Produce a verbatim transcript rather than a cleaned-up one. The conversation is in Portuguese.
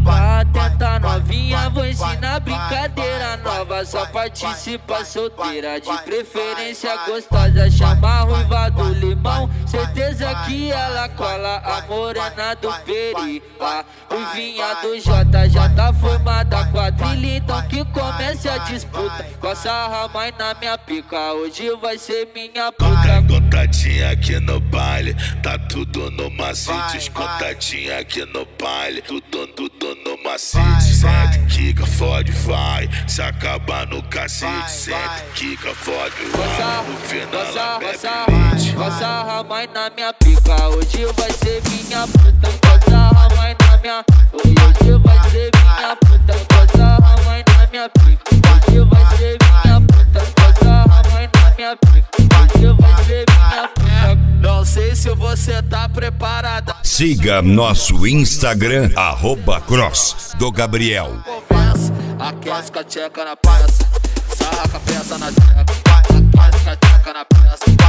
Fica atenta novinha, vou ensinar brincadeira nova. Só participa solteira, de preferência gostosa. Chama a ruiva do limão, certeza que ela cola a morena do peri. A ruivinha do Jota já tá formada quadrilha, então que comece a disputa. Coça a mãe na minha pica, hoje vai ser minha puta. Contatinha aqui no baile, tá tudo no macete. Os contatinhos aqui no baile, tudo, tudo no macete. Sente, quica, fode, vai. Se acabar no cacete, sente, quica, fode, vai. No final ela bebe leite. Coça a mãe na minha pica, hoje vai ser minha puta. Coça a mãe na minha, hoje vai ser minha puta. Coça a mãe na minha pica, hoje vai ser minha puta. Coça a mãe na minha pica, hoje vai ser minha puta. Não sei se você tá preparada. Siga nosso Instagram, arroba Cross do Gabriel. Conversa, aquece com a tcheca na peça, sarra com a peça na tcheca, aquece com a tcheca na peça.